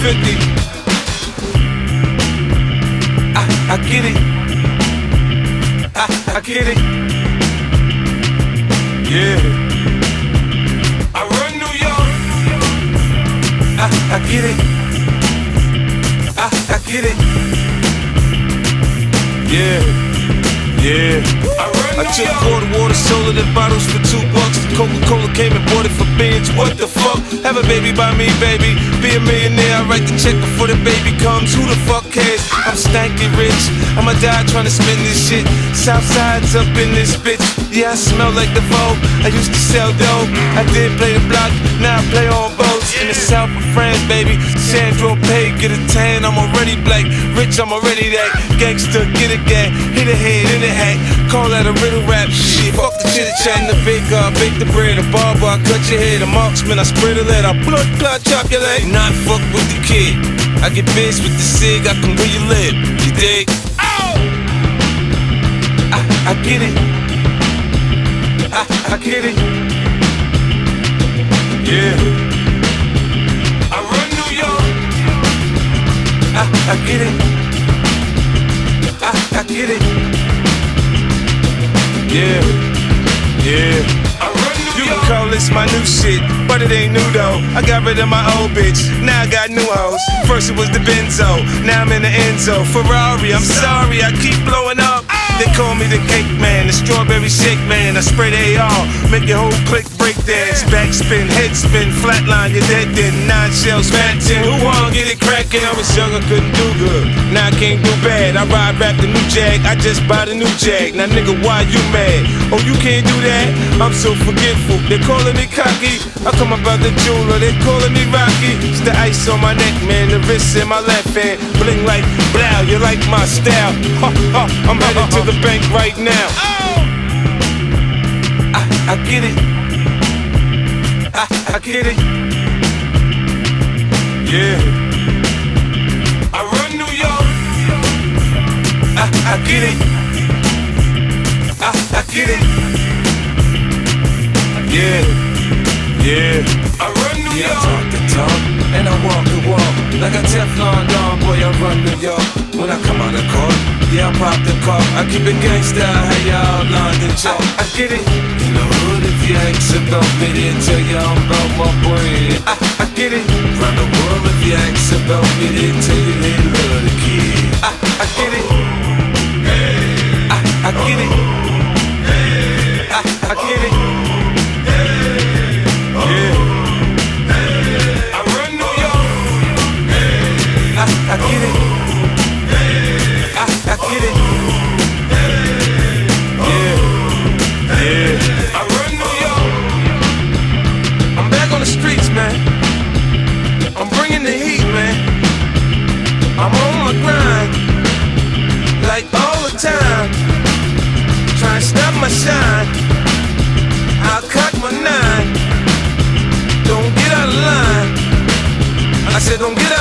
50. I get it. I get it. Yeah. I run New York. I get it. I get it. Yeah. Yeah. I took water, soda, and bottles for $2. Coca-Cola came and bought it for beans. What the fuck? Have a baby by me, baby. Be a millionaire, I write the check before the baby comes. Who the fuck cares? I'm stanky rich. I'ma die trying to spend this shit. Southside's up in this bitch. Yeah, I smell like the Vogue. I used to sell dope. I did play the block, now I play on boats. In the south of France, baby. Sandro Pay, get a tan, I'm already black. Rich, I'm already that. Gangster, get a gang. Hit a head in a hat. Call that a riddle rap shit. Fuck the chitter chat in the baker. I bake the bread. A barber, I cut your head. A marksman, I spray the lead. I blood clot, chop your leg. Not fuck with the kid. I get bitch with the cig. I can where you live. You dig? Oh! I get it. I get it. Yeah. I run New York. I get it. I get it. Yeah. Yeah. I run New York. You can call this my new shit, but it ain't new though. I got rid of my old bitch, now I got new hoes. First it was the Benzo, now I'm in the Enzo. Ferrari, I'm sorry, I keep blowing up. They call me the cake man, the strawberry shake man. I spray the AR, make your whole clique break dance. Backspin, head spin, flatline, you're dead then. 9 shells, fat 10, who wanna get it crackin'? I was young, I couldn't do good, now I can't do bad. I ride rap the new Jag, I just bought a new Jag. Now nigga, why you mad? Oh, you can't do that? I'm so forgetful, they calling me cocky. I come about the jeweler, they calling me Rocky. It's the ice on my neck, man, the wrist in my left hand. Bling like, blow, you like my style. Ha, ha, I'm headed to the bank right now. Oh! I get it. I get it. Yeah. I run New York. I get it. I get it. Yeah. Yeah. I run New York. I talk the talk and I walk the walk. Like a Teflon Don, boy, I run New York. When I come out of court, yeah, I pop the car. I keep it gangsta, hey y'all, London talk. I get it. In the hood, if you ask about me, they tell you I'm about my bread. I get it. Round the world, if you ask about me, they tell you they love the kid. I get it. I get it. I get it. Yeah. I run New York. I get it. I get it. Yeah. Yeah. I run New York. I'm back on the streets, man. I'm bringing the heat, man. I'm on my grind, like all the time. Trying to stop my shine. I'll cock my 9. Don't get out of line. I said don't get out